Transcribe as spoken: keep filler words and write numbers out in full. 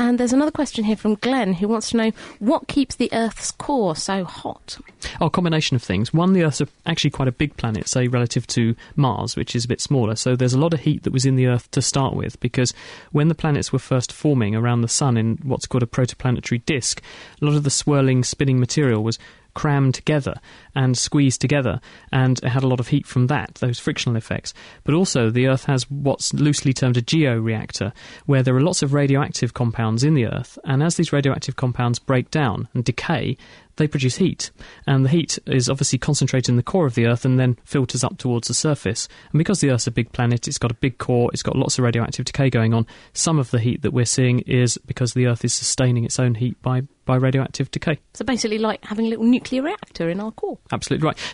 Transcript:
And there's another question here from Glenn, who wants to know what keeps the Earth's core so hot? Oh, a combination of things. One, the Earth's actually quite a big planet, say, relative to Mars, which is a bit smaller. So there's a lot of heat that was in the Earth to start with, because when the planets were first forming around the Sun in what's called a protoplanetary disk, a lot of the swirling, spinning material was crammed together and squeezed together, and it had a lot of heat from that, those frictional effects. But also the Earth has what's loosely termed a georeactor, where there are lots of radioactive compounds in the Earth, and as these radioactive compounds break down and decay, they produce heat, and the heat is obviously concentrated in the core of the Earth and then filters up towards the surface. And because the Earth's a big planet, it's got a big core, it's got lots of radioactive decay going on. Some of the heat that we're seeing is because the Earth is sustaining its own heat by, by radioactive decay. So basically like having a little nuclear reactor in our core. Absolutely right.